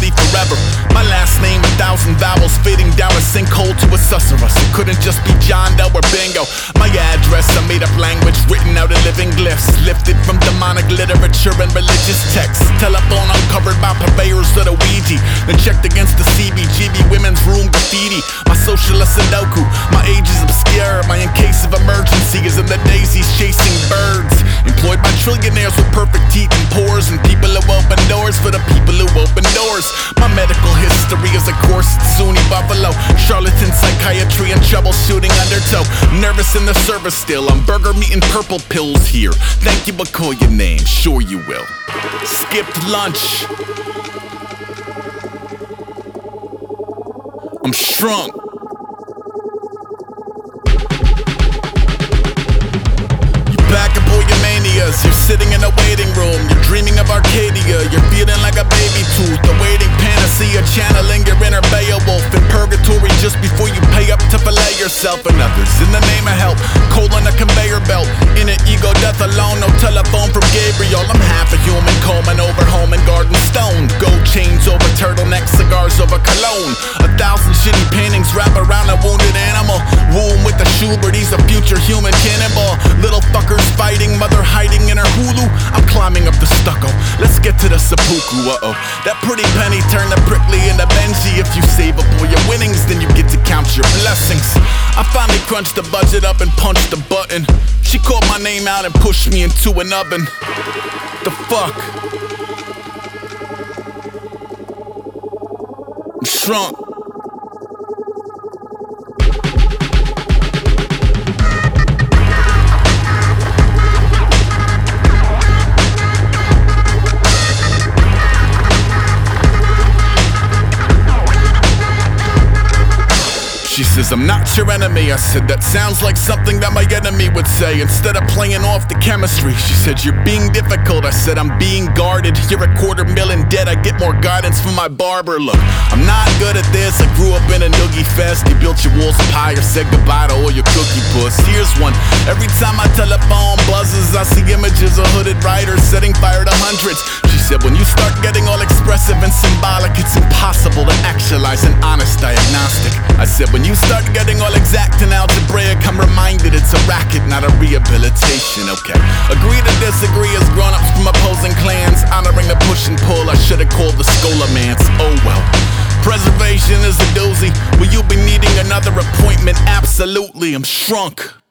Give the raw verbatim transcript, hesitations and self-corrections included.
family forever. My last name, a thousand vowels fading down a sinkhole to a susurrus. It couldn't just be John Doe or Bingo. My address, a made up language written out of living glyphs, lifted from demonic literature and religious texts. Telephone uncovered by purveyors of the Ouija, then checked against the C B G B women's room graffiti. My socialist Sudoku, my age is obscure. My in case of emergency is in the daisies chasing birds. Employed by trillionaires with perfect teeth and pores, and people who open doors for the people who open doors. My medical history is a course at SUNY Buffalo, charlatan psychiatry and troubleshooting undertow. Nervous in the service still, I'm burger meat and purple pills here. Thank you, but call your name, sure you will. Skipped lunch. I'm shrunk. Back up all your manias, you're sitting in a waiting room. You're dreaming of Arcadia, you're feeling like a baby tooth. Awaiting panacea, channeling your inner Beowulf. In purgatory just before you pay up to fillet yourself and others. In the name of help, coal on a conveyor belt. In an ego death alone, no telephone from Gabriel. I'm half a human, combing over home and garden stone. Gold chains over turtlenecks, cigars over cologne. A thousand shitty paintings wrap around a wounded animal. Womb with the Schubert, he's a future human cannonball. Little fuckers fighting, mother hiding in her Hulu. I'm climbing up the stucco, let's get to the seppuku. Uh-oh, that pretty penny turned the prickly into Benji. If you save up all your winnings, then you get to count your blessings. I finally crunched the budget up and punched the button. She called my name out and pushed me into an oven. The fuck? I'm shrunk. She says, I'm not your enemy. I said, that sounds like something that my enemy would say. Instead of playing off the chemistry, she said, you're being difficult. I said, I'm being guarded. You're a quarter million dead. I get more guidance from my barber. Look, I'm not good at this. I grew up in a noogie fest. You built your walls of pie or said goodbye to all your cookie puss. Here's one. Every time my telephone buzzes, I see images of hooded riders setting fire to hundreds. She said, when you start getting all expressive and symbolic, it's impossible to actualize an honest diagnostic. I said, when you start getting all exact and algebraic, I'm reminded it's a racket, not a rehabilitation, okay? Agree to disagree as grown-ups from opposing clans, honoring the push and pull. I should've called the Scolamance, oh well. Preservation is a doozy. Will you be needing another appointment? Absolutely, I'm shrunk.